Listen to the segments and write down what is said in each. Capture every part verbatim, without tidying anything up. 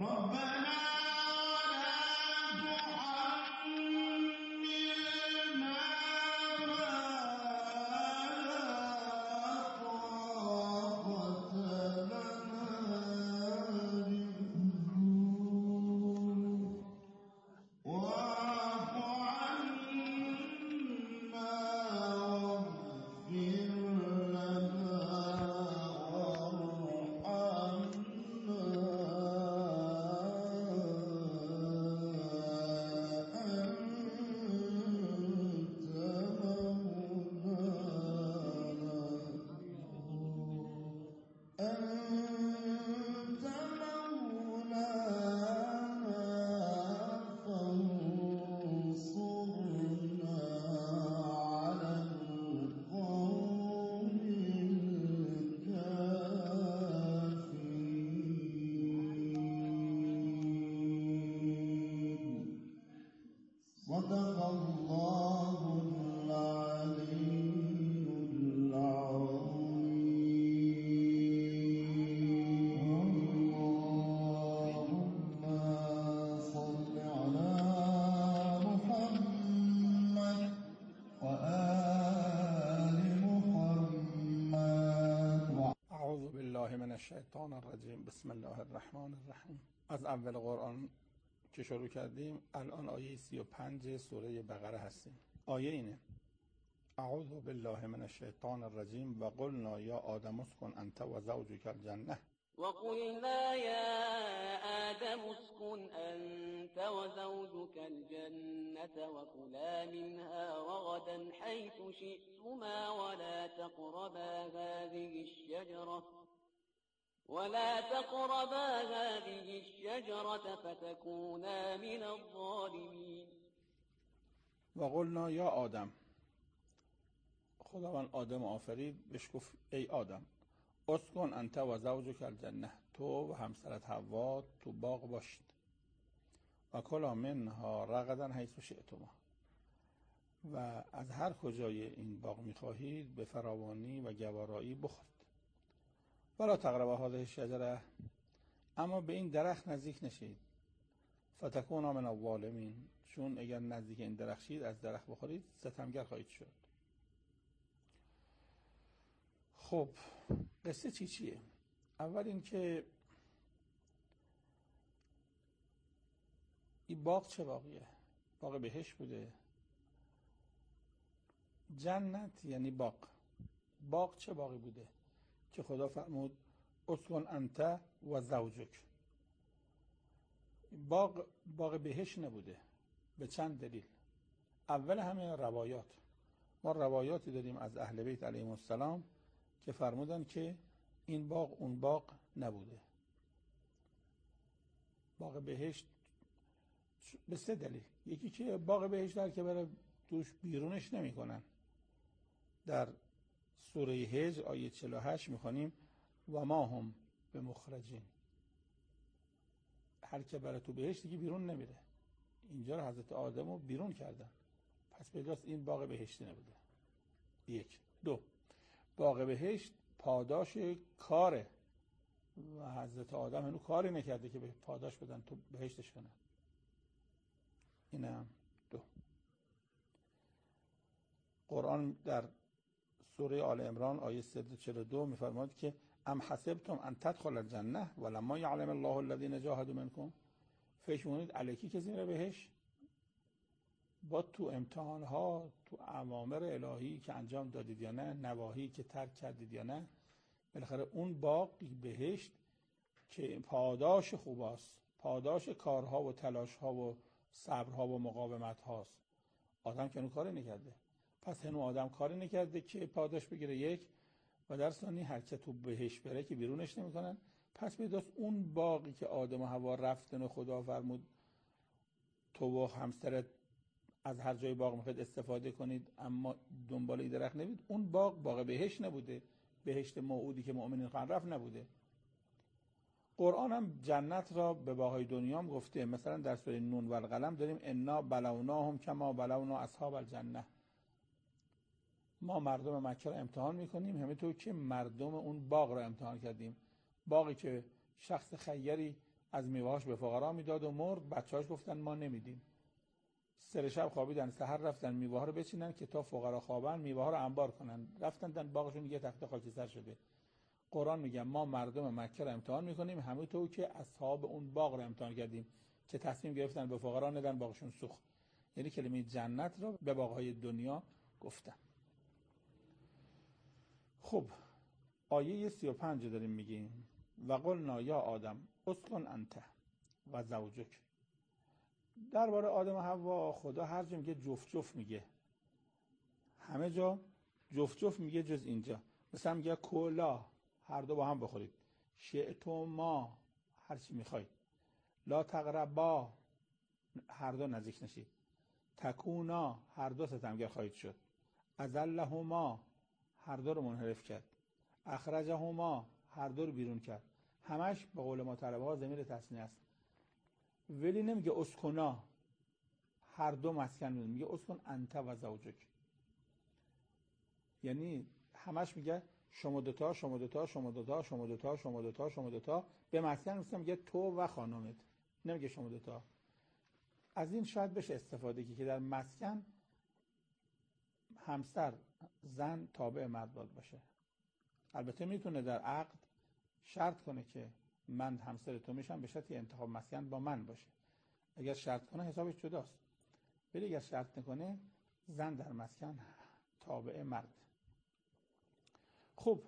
الشیطان الرجیم. بسم الله الرحمن الرحیم. از اول قرآن که شروع کردیم الان آیه سی و پنج سوره بقره هستیم. آیه اینه: اعوذ بالله من الشیطان الرجیم و قلنا یا آدم اسکن انت و زوجک الجنه وقلنا يا آدم اسكن أنت وزوجك الجنة وكلا منها رغدا حيث شئتما ولا تقربا هذه الشجرة ولا تقربا هذه الشجرة فتكونا من الظالمين. و قلنا یا آدم، خداوند آدم آفرید، بهش گفت ای آدم اسکن انت و زوجک الجنه، تو و همسرت حوا تو باغ باشید، و کلا منها رغدا حیث شئتما، و از هر کجای این باغ میخواهید به فراوانی و گوارایی بخورید. ولا تقربا هذه الشجره، اما به این درخت نزدیک نشید. فتکونا من الظالمین، چون اگر نزدیک این درخت شید از درخت بخورید ستمگر خواهید شد. خب قصه چی چیه؟ اول این که این باغ چه باغیه؟ باغ بهشت بوده. جنت یعنی باغ. باغ چه باغی بوده که خدا فرمود اسکن انت و زوجک؟ باغ باغ بهشت نبوده. به چند دلیل. اول همه روایات. ما روایاتی داریم از اهل بیت علیهم السلام که فرمودن که این باغ اون باغ نبوده. باغ بهشت به سه دلیل. یکی که باغ بهشت در که برای توش بیرونش نمی کنن. در سوره هجر آیه چهل و هشت میخوانیم و ما هم به مخرجین، هر که برای تو بهشت دیگه بیرون نمیره. اینجا رو حضرت آدم رو بیرون کردن، پس پیداست این باغ بهشتی نبوده. یک. دو، باغ بهشت پاداش کاره و حضرت آدم هنوز کاری نکرده که به پاداش بدن تو بهشتش کنن. اینم دو. قرآن در سوره آل عمران آیه صد و چهل و دو میفرماید که ام حسبتم ان تدخل الجنه ولما یعلم الله الذین جاهدوا منکم، فکر می‌کنید الکی کسی میره بهش؟ با تو امتحانها، تو اوامر الهی که انجام دادید یا نه، نواهی که ترک کردید یا نه، بالاخره اون باغ بهشت که پاداش خوباست، پاداش کارها و تلاشها و صبرها و مقاومت هاست. آدم که اون کاری نکرده، پس هنو آدم کاری نکرده که پاداش بگیره. یک. و در ثانی هر که تو بهشت بره که بیرونش نمیکنن، پس پیداست اون باقی که آدم و حوا رفتن و خدا فرمود تو و همسرت از هر جای باغ میخواید استفاده کنید اما دنبال این درخت نبید، اون باغ باغ بهشت نبوده. بهشت موعودی که مؤمنین خواهند رفت نبوده. قرآن هم جنت را به باغ‌های دنیا هم گفته. مثلا در سوره نون و القلم داریم انا بلوناهم کما بلونا اصحاب الجنه، ما مردم مکه را امتحان میکنیم همینطور که مردم اون باغ را امتحان کردیم. باغی که شخص خیری از میوه‌هاش به فقرا میداد و مرد. بچه‌هاش گفتن ما نمیدیم. سر شب خوابیدن، سحر رفتن میوه‌ها رو بچینن که تا فقرا خوابن میوه‌ها رو انبار کنن. رفتن دن باغشون یه تخته خاکستر شده. قرآن میگه ما مردم مکه رو امتحان میکنیم همونطور که اصحاب اون باغ رو امتحان کردیم که تصمیم گرفتن به فقرا ندن، باغشون سوخت. یعنی کلمه جنت رو به باغ‌های دنیا گفتن. خب آیه سی و پنج داریم میگیم و قلنا یا آدم اسکن انت و زوجک. درباره آدم و حوا خدا هر جا میگه جفت جفت میگه، همه جا جفت جفت میگه جز اینجا. مثلا میگه کلا، هر دو با هم بخورید. شئتما، هر چی میخواید. لا تقربا، هر دو نزدیک نشید. تکونا، هر دو ستمگر خواهید شد. ازلهما، هر دو رو منحرف کرد. اخرجهما، هر دو رو بیرون کرد. همش به قول ما طلبه ها ضمیر تثنیه است. ولی نمیگه اسکنا، هر دو مسکن میدون، میگه اسکن انت و زوجک. یعنی همش میگه شما دوتا شما دوتا شما دوتا شما دوتا شما دوتا شما دوتا به مسکن میگه میگه تو و خانمت، نمیگه شما دوتا. از این شاید بشه استفاده کی که در مسکن همسر زن تابع مرد باشه. البته میتونه در عقد شرط کنه که من همسر تو میشم به شرطی انتخاب مسکن با من باشه. اگر شرط کنه حسابش جداست. ولی اگر شرط نکنه زن در مسکن تابع مرد. خب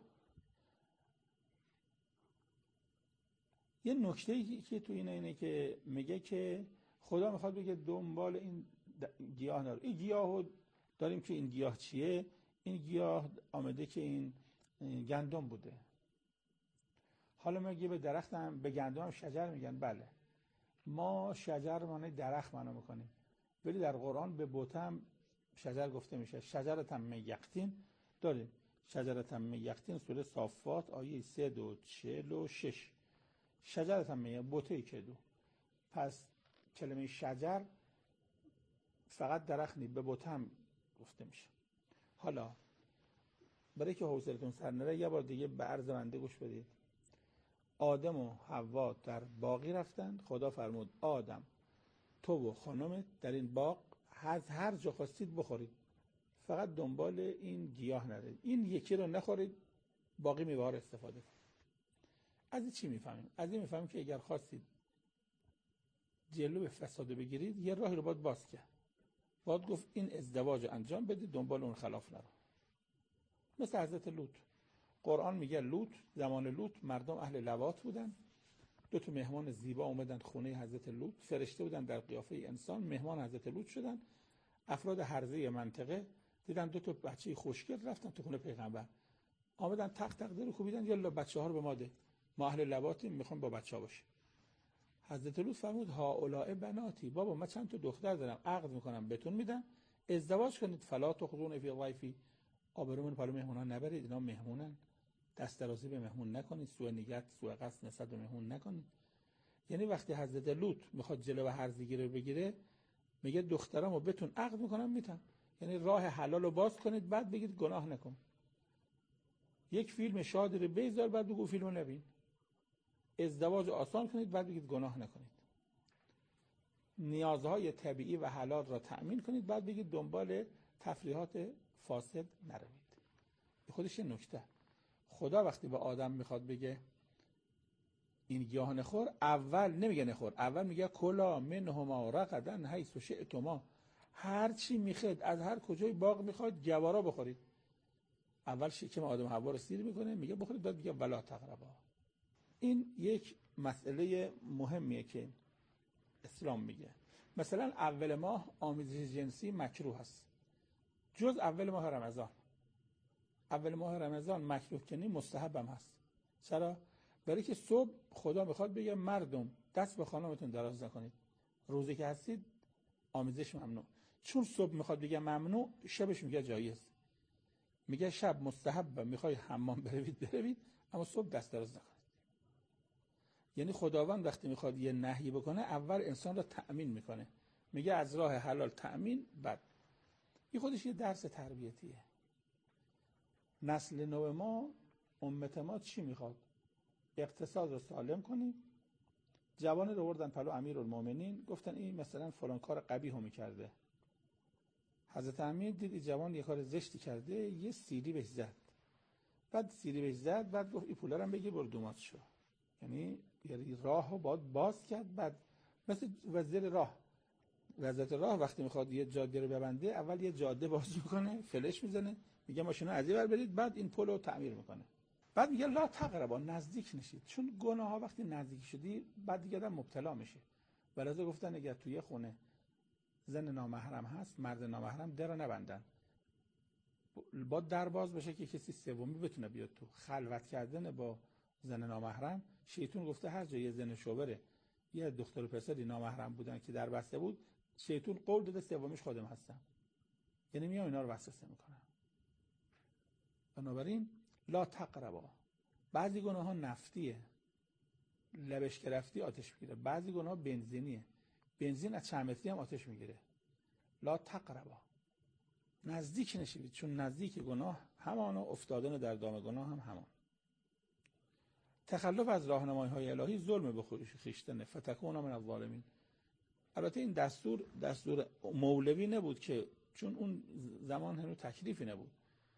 یه نکته که تو اینه اینه که میگه که خدا میخواد بگه دنبال این گیاه نرو. این گیاهو داریم که این گیاه چیه؟ این گیاه آمده که این گندم بوده. حالا میگه به درخت هم به گندم هم شجر میگن. بله ما شجر معنی درخت معنا میکنیم، ولی در قرآن به بت هم شجر گفته میشه. شجرة من یقطین داریم. شجرة من یقطین سوره صافات آیه صد و چهل و شش. شجرة من بته کدو. پس کلمه شجر فقط درخت نیست، به بت هم گفته میشه. حالا برای که حوصلتون سر نره یه بار دیگه به عرض بنده گوش بدید. آدم و حوا در باغی رفتند. خدا فرمود آدم تو و خانمت در این باغ از هر جا خواستید بخورید، فقط دنبال این گیاه نرید. این یکی رو نخورید، باقی میوه‌ها رو استفاده کنید. از این چی میفهمیم؟ از این میفهمیم که اگر خواستید جلو فساد بگیرید یه راهی رو باید باز کرد. باید گفت این ازدواج رو انجام بدید، دنبال اون خلاف نرو. مثل حضرت لوط. قرآن میگه لوط، زمان لوط مردم اهل لواط بودن. دو تا مهمان زیبا اومدن خونه حضرت لوط، فرشته بودن در قیافه انسان، مهمان حضرت لوط شدن. افراد هرزه منطقه دیدن دو تا بچه خوشگل رفتن تو خونه پیغمبر. آمدن تق تق در کوبیدن یالا بچه‌ها رو به ما ده. ما اهل لواطیم، میخوام با بچه‌ها باشیم. حضرت لوط فرمود ها اولائے بناتی، بابا من چند تا دختر دارم، عقد میکنم بهتون میدم، ازدواج کنید. فلا تخضون فی ضیفی، آبرومون پلو مهمونا نبرید، اینا مهمونن. دست درازی به مهمون نکنید، سوء نیت سوء قصد نسبت به مهمون نکنید. یعنی وقتی حضرت لوط میخواد جلو هرزگی رو بگیره میگه دخترامو بهتون عقد میکنم میتم. یعنی راه حلال رو باز کنید، بعد بگید گناه نکن. یک فیلم شادی رو بذار بعد بگو فیلمو نبین. ازدواج آسان کنید بعد بگید گناه نکنید. نیازهای طبیعی و حلال را تأمین کنید بعد بگید دنبال تفریحات فاسد نروید. خودش نکته. خدا وقتی به آدم میخواد بگه این گیاه نخور، اول نمیگه نخور، اول میگه کلا منهما رغدا حیث شئتما، هر چی میخواد از هر کجای باغ میخواد جوارا بخورید. اول شکم آدم و حوا رو سیر میکنه میگه بخورید، بعد میگه ولا تقربا. این یک مسئله مهمیه که اسلام میگه. مثلا اول ماه آمیزش جنسی مکروه است، جز اول ماه رمضان. اول ماه رمضان مکروه کنی مستحب هم هست. چرا؟ برای که صبح خدا میخواد بگه مردم دست به خانمتون دراز نکنید، روزی که هستید آمیزش ممنوع. چون صبح میخواد بگه ممنوع، شبش میگه جایز. میگه شب مستحب، میخوای حمام بروید بروید، اما صبح دست دراز نکنید. یعنی خداوند وقتی میخواد یه نهی بکنه اول انسان را تأمین میکنه، میگه از راه حلال تأمین. بعد این خودش یه درس تربیتیه. نسل نو ما، امت ما چی میخواد؟ اقتصاد رو سالم کنیم، جوانی رو آوردن پلو امیرالمومنین، گفتن این مثلا فلان کار قبیحو میکرده. حضرت امیر دید این جوان یه کار زشتی کرده، یه سیلی بهش زد. بعد سیلی بهش زد، بعد گفت این پولا رو هم بگیر برو دومات شو. یعنی یعنی راهو باید باز کرد. بعد مثل وزیر راه، وزارت راه وقتی میخواد یه جاده رو ببنده، اول یه جاده باز میکنه، فلش میزنه، میگه ماشینا از این ور برید، بعد این پلو تعمیر میکنه. بعد میگه لا تقربا، نزدیک نشید، چون گناه ها وقتی نزدیک شدی بعد دیگه آدم مبتلا میشه. ولذا گفتن اگر توی خونه زن نامحرم هست، مرد نامحرم در رو نبندن، با در باز بشه که کسی سومی بتونه بیاد تو. خلوت کردن با زن نامحرم، شیطان گفته هر جای یه زن شوبره، یه دختر و پسری نامحرم بودن که در بسته بود، شیطان قول داده سومیش خودم هستم، یعنی میام اینا رو وسوسه میکنم. بنابراین لا تقربا. بعضی گناه ها نفتیه، لبش گرفتی آتش میگیره. بعضی گناه ها بنزینیه، بنزین از چند متری هم آتش میگیره. لا تقربا، نزدیک نشید، چون نزدیک گناه همان و افتادن در دام گناه هم همان. تخلف از راهنمایی های الهی ظلم به خویشتن، فتکون من الظالمین. البته این دستور دستور مولوی نبود که، چون اون زمان هنوز تکلیفی نبود،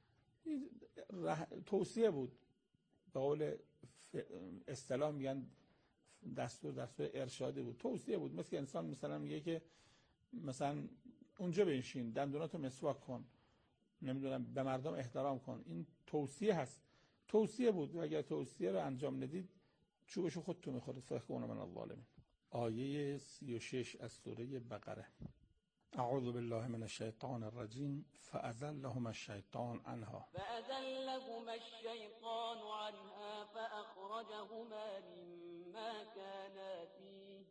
توصیه بود. به قول اصطلاح میگن دستور دستور ارشادی بود، توصیه بود. مثل انسان مثلا میگه که مثلا اونجا بنشین، دندوناتو مسواک کن، نمیدونم به مردم احترام کن. این توصیه هست، توصیه بود. و اگر توصیه رو انجام ندید چوبشو خودتون میخورید. فکون من الظالمین. آیه سی و شش از سوره بقره. اعوذ بالله من الشیطان الرجیم فأزلهما الشیطان عنها فأزلهما الشيطان عنها فأخرجهما مما كانا فيه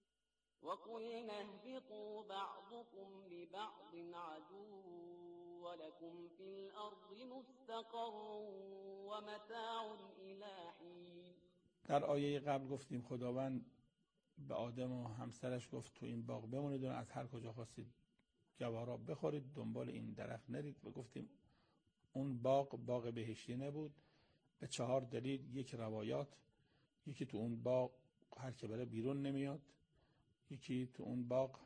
وقلنا اهبطوا بعضكم لبعض عدو ولكم في الأرض مستقر ومتاع إلى حين. در آیه قبل گفتیم خداوند به آدم و همسرش گفت تو این باغ بمونید و از هر کجا خواستید جوارا بخورید، دنبال این درخت نرید. و گفتیم اون باغ باغ بهشتی نبود به چهار دلیل. یک روایات، یکی تو اون باغ هر که بره بیرون نمیاد، یکی تو اون باغ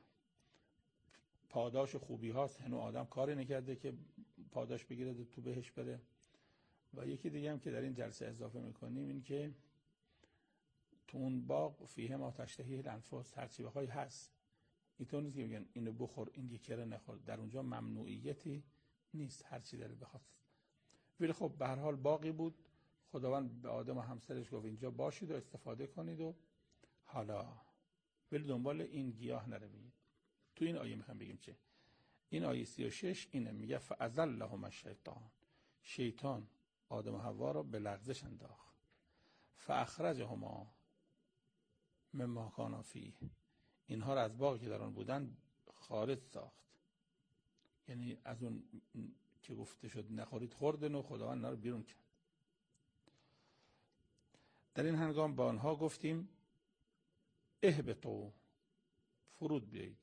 پاداش خوبی هاست، هنو آدم کاری نکرده که پاداش بگیره تو بهش بره. و یکی دیگه هم که در این جلسه اضافه میکنیم این که تو اون باغ فیه ما تشتهی الانفس، هرچی بخوای هست. اینطور نیست که میگن اینو بخور این دیگه رو نخور، در اونجا ممنوعیتی نیست، هرچی داره بخواد. ولی خب به هر حال باغی بود، خداوند به آدم و همسرش گفت اینجا باشید و استفاده کنید و حالا ولی دنبال این گیاه نروید. تو این آیه میخوام بگیم چه؟ این آیه سی و شش اینه، میگه فأزلهما الشیطان، شیطان آدم و حوا را به لغزش انداخت. فاخرجهما مما کانا فیه، اینها را از باغی که در آن بودن خارج ساخت. یعنی از اون که گفته شد نخورید خوردن و خداوند اینا رو بیرون کرد. در این هنگام با آنها گفتیم اهبطوا، فرود بیایید،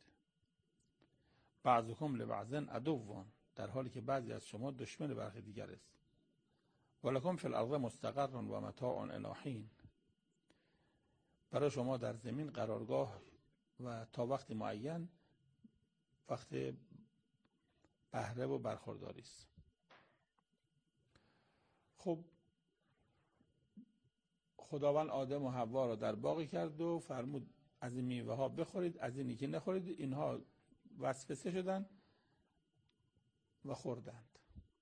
بعضکم لبعض عدو، در حالی که بعضی از شما دشمن برخی دیگر است. ولکم فی الارض مستقر و متاع الی حین، برای شما در زمین قرارگاه و تا وقت معین وقت بهره و برخورداری است. خب خداوند آدم و حوا را در باغی کرد و فرمود از این میوه ها بخورید، از اینی که نخورید. اینها وسوسه شدن و خوردند،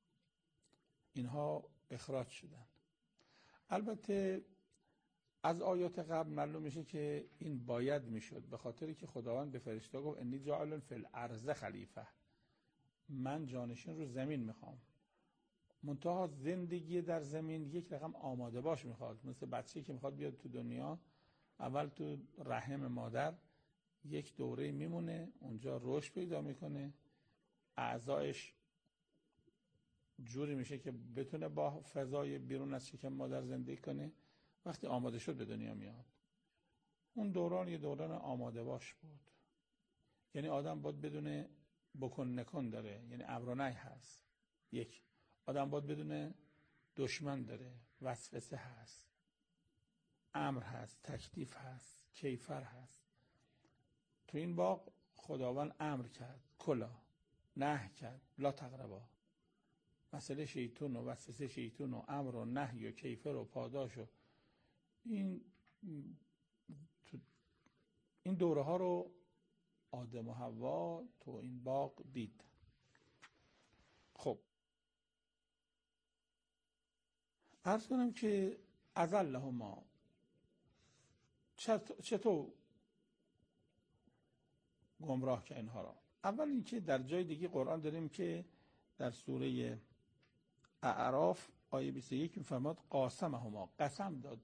اینها اخراج شدند. البته از آیات قبل معلوم میشه که این باید میشد، به خاطری که خداوند به فرشته گفت انی جاعل فی الارض خلیفه، من جانشین رو زمین میخوام. منتها زندگی در زمین یک رقم آماده باش میخواد، مثل بچه‌ای که میخواد بیاد تو دنیا، اول تو رحم مادر یک دوره میمونه، اونجا رشد پیدا میکنه، اعضایش جوری میشه که بتونه با فضای بیرون از شکم مادر زندگی کنه. وقتی آماده شد به دنیا میاد. اون دوران یه دوران آماده باش بود. یعنی آدم باید بدونه بکن نکن داره، یعنی امر و نهی هست. یک، آدم باید بدونه دشمن داره، وسوسه هست، امر هست، تکلیف هست. کیفر هست. تو این باغ خداوند امر کرد کلا، نهی کرد لا تقربا. مسئله شیطون و وسوسه شیطون و امر و نهی و کیفر و پاداش و این این دوره ها رو آدم و حوا تو این باغ دید. خب عرض کنم که اذلهما، چطور گمراه که اینها را. اول اینکه در جای دیگه قرآن داریم که در سوره اعراف آیه بیست و یک میفرماد قاسمهما، قسم داد.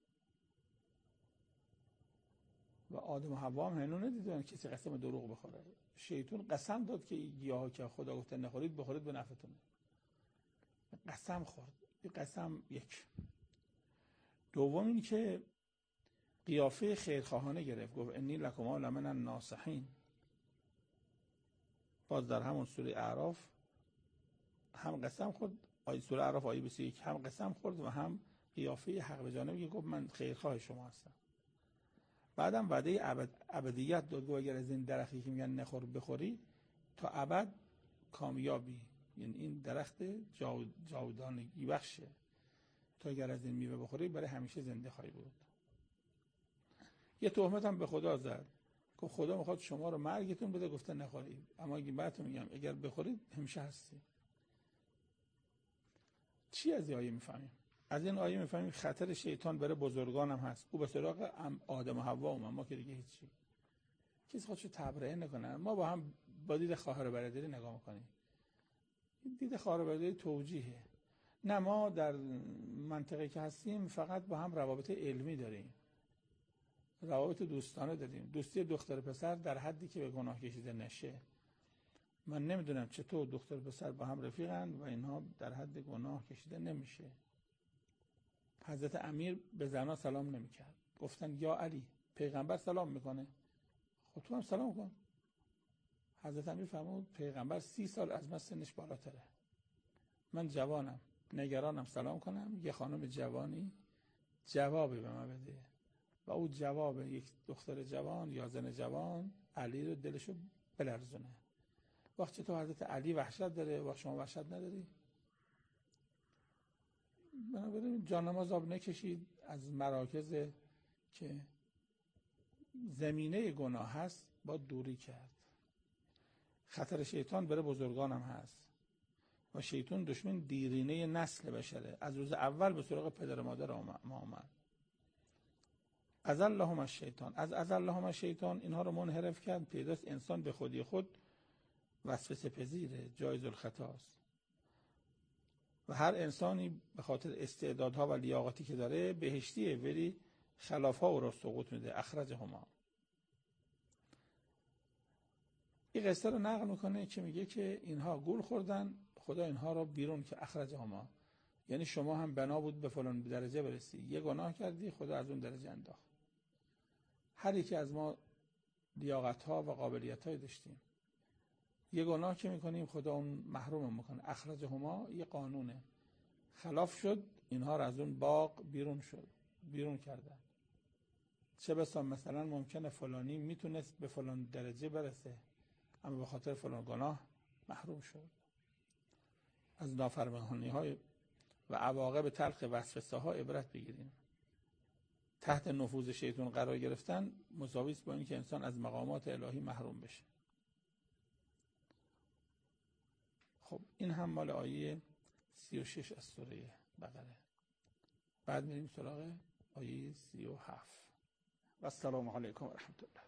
و آدم و حوا هم هنو ندیدن کسی قسم دروغ بخوره. شیطان قسم داد که این گیاها که خدا گفته نخورید بخورید به نفعتونه. قسم خورد. این قسم یک. دوم این که قیافه خیرخواهانه گرفت، گفت انی لکما لمن الناصحین. باز در همون سوره اعراف هم قسم خورد، آیه سوره اعراف آیه بیست و یک هم قسم خورد و هم قیافه حق به جانبی گفت من خیرخواه شما هستم. بعدم وعده ابد ابدیت داد، گفت اگر از این درختی که میگن نخور بخوری تا ابد کامیابی، یعنی این درخت جاودانگی بخشه، تا اگر از این میوه بخوری برای همیشه زنده خواهی بود. یه تهمت هم به خدا زد، گفت خدا میخواد شما رو مرگتون بده، گفته نخورید، اما اگه بعدتون میگم اگر بخورید همیشه هستی. چی از این آیه میفهمیم؟ از این آیه میفهمیم خطر شیطان برای بزرگان هم هست. او به سراغ آدم و حوا اومد، ما که دیگه هیچی، کسی خودشو تبرئه نکنه. ما با هم با دید خواهر برادری نگاه میکنیم. دید خواهر برادری توجیهه. نه، ما در منطقه که هستیم فقط با هم روابط علمی داریم، روابط دوستانه داریم، دوستی دختر پسر در حدی که به گناه کشیده نشه. من نمیدونم چطور دختر پسر با هم رفیقن و اینها در حد گناه کشیده نمیشه. حضرت امیر به زنها سلام نمیکرد، گفتن یا علی، پیغمبر سلام میکنه، خب تو هم سلام کن. حضرت امیر فرمود پیغمبر سی سال از من سنش بالاتره، من جوانم، نگرانم سلام کنم، یه خانم جوانی جوابی به من بده. و او جواب یک دختر جوان یا زن جوان علی رو دلشو بلرزونه. وقتی تو حضرت علی وحشت داره و شما وحشت نداری، بنابراین جانماز آب نکشید. از مراکز که زمینه گناه هست با دوری کرد. خطر شیطان برای بزرگان هم هست و شیطان دشمن دیرینه نسل بشره. از روز اول به سراغ پدر و مادر ما آمد. اذلهم الشیطان، از اذلهم الشیطان اینها رو منحرف کرد. پیداست انسان به خودی خود وسوسه پذیره، جایز الخطاست و هر انسانی به خاطر استعدادها و لیاقتی که داره بهشتیه، ولی خلافها او را سقوط میده. اخرجهما. این قصه رو نقل میکنه که میگه که اینها گول خوردن، خدا اینها رو بیرون که اخرجهما، یعنی شما هم بنا بود به فلان درجه برسی، یه گناه کردی خدا از اون درجه انداخت. هر یکی از ما لیاقت‌ها و قابلیت‌های داشتیم، یه گناه که میکنیم خدا اون محروم میکنه. اخرجهما یه قانونه، خلاف شد اینها رو از اون باغ بیرون شد، بیرون کردن. چه بسا مثلا ممکنه فلانی میتونست به فلان درجه برسه اما به خاطر فلان گناه محروم شد. از نافرمانی‌های و عواقب تلخ وسوسه ها عبرت بگیریم. تحت نفوذ شیطان قرار گرفتن مساوی است با اینکه انسان از مقامات الهی محروم بشه. خب این هم مال آیه سی و شش از سوره بقره. بعد میریم سراغ آیه سی و هفت. و السلام علیکم و رحمت الله.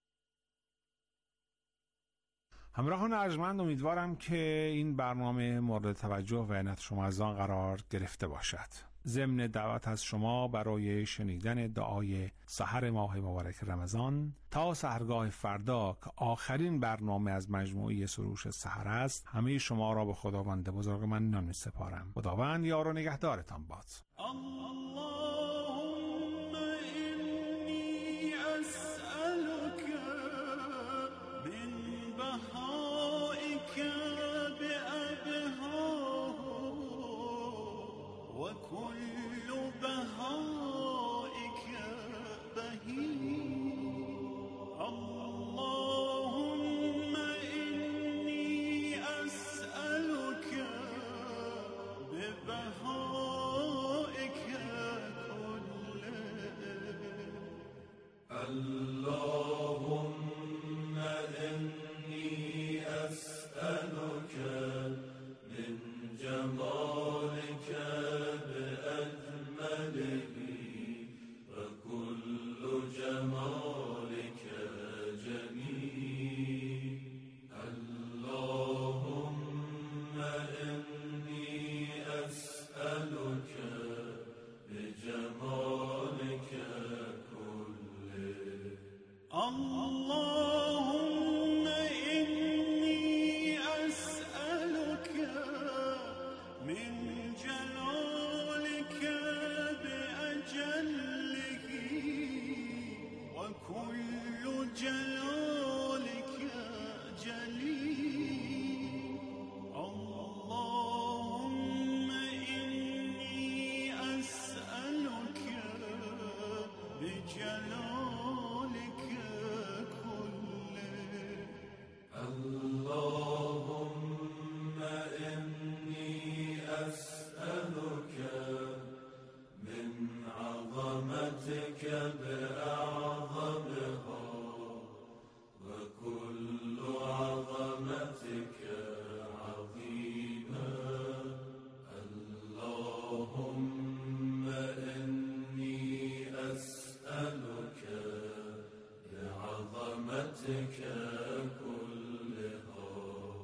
همراهان ارجمند، امیدوارم که این برنامه مورد توجه و عنایت شما از آن قرار گرفته باشد. ضمن دعوت از شما برای شنیدن دعای سحر ماه مبارک رمضان تا سحرگاه فردا که آخرین برنامه از مجموعه سروش سحر است، همه شما را به خداوند بزرگ من نام سپارم. خداوند یار و نگهدارتان باد. وكل بهائك بهيم اللهم إني أسألك من جمالك بأجمله وكل جمالك جميل. اللهم إني أسألك بجمالك كله. اللهم إني أسألك من جلالك بأجله وكل جلالك جليل. اللهم إني أسألك بجلالك كله. اللهم إني أسألك من عظمتك بأعظمها وكل عظمتك عظيمة. اللهم إني أسألك بعظمتك كلها.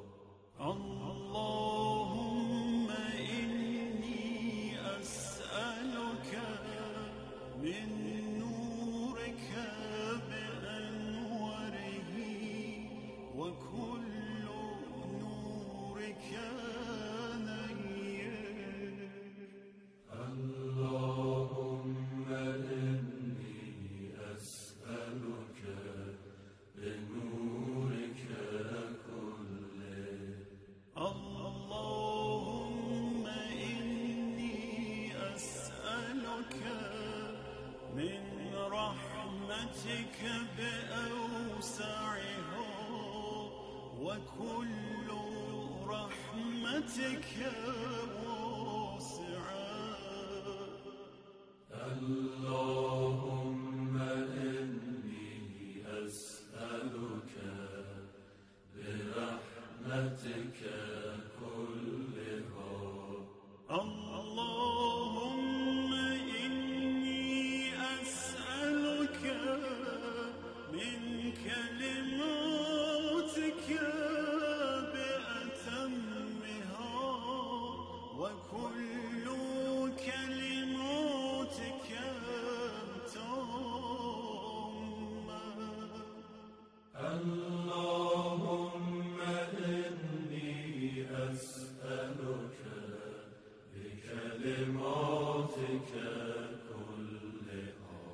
اللهم إني أسألك من نورك بأنواره وكل نورك نير. اللهم إني أسألك بنورك كله. اللهم إني أسألك من رحمتك بأوسعها وكل رحمتك واسعة. اللهم إني أسألك برحمتك كلها. اللهم إني أسألك من كلماتك بأتمها وكل كلماتك تامة. اللهم إني أسألك بكلماتك كلها.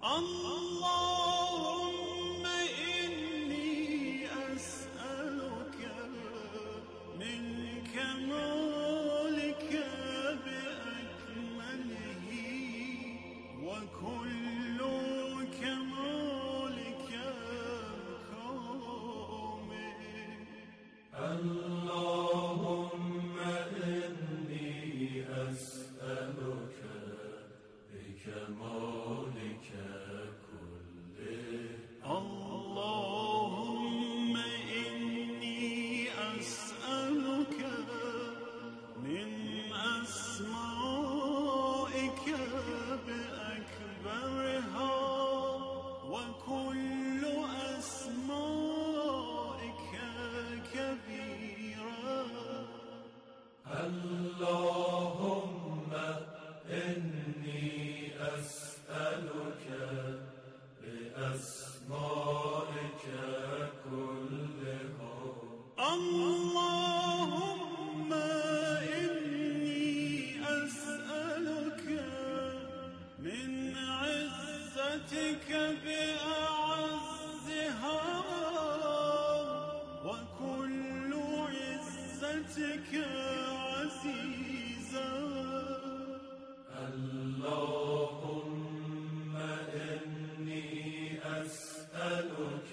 اللهم إني أسألك من كمالك بأكمله وكل كمالك كامل. اللهم إني أسألك بكمالك كله. اللهم إني أسألك من أسمائك بأكبرها وكل أسمائك كبيرة. اللهم إني أسألك بأسمائك كلها. اللهم إني أسألك من عزتك بأعزها وكل عزتك عزيزة. اللهم إني أسألك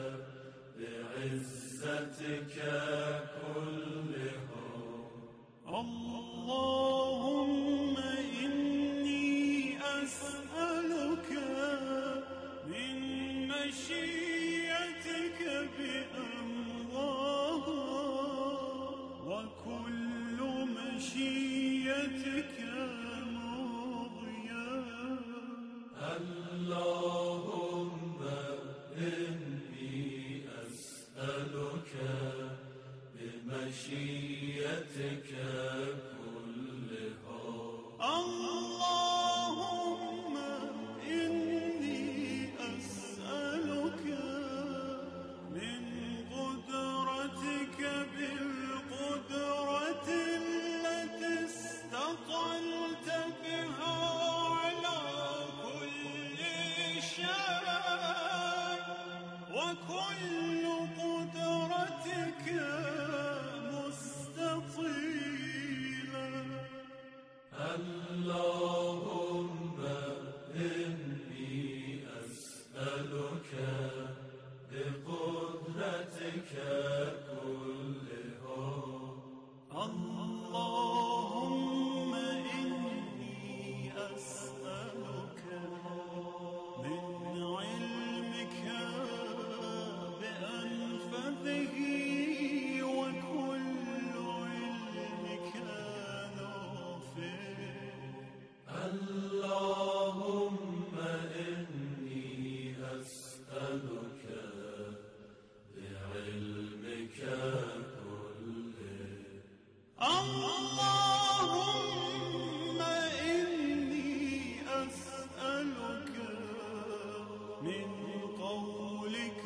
بعزتك كلها. اللهم إني أسألك من بمشيئتك بأمضاها وكل مشيئتك مضيا. اللهم إني أسألك بمشيئتك كلها. اللهم إني أسألك من قدرتك بالقدرة التي استطلت بها على كل شيء وكل قدرتك مستطيلة. اللهم إني أسألك بقدرتك كلها. اللهم إني أسألك من علمك بأنفذه وكل علمك نافع. اللهم إني أسألك بعلمك كله. اللهم إني أسألك من قولك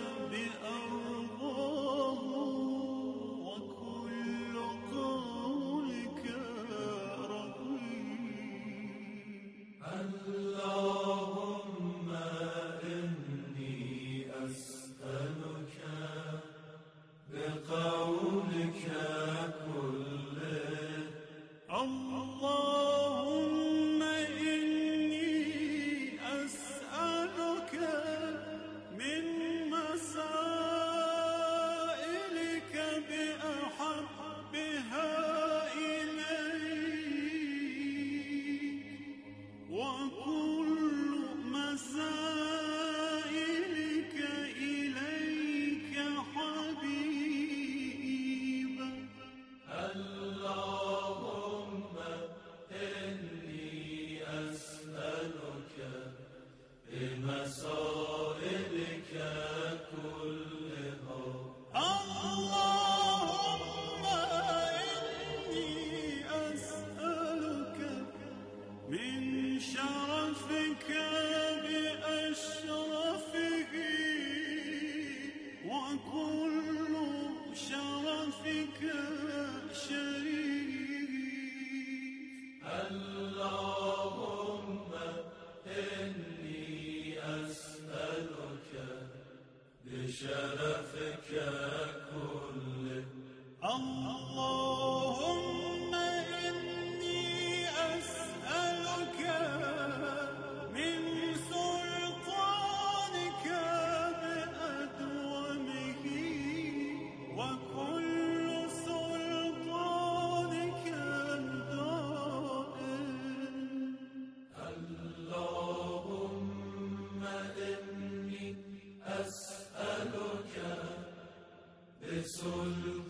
بأرضاه وكل قولك رضيت. اللهم إني أسألك بقولك كله. اللهم إني أسألك من مسائلك بأحبها إليك وكل مسائلك إليك حبيبا. اللهم إني أسألك بمسائلك كلها. اللهم إني أسألك من شرفك بأشرفه وكل شرفك شريف. اللهم إني أسألك بشرفك كله. اللهم إني أسألك من سلطانك بأدومه وكل سلطانك دائم. اللهم إني أسألك بسلطانك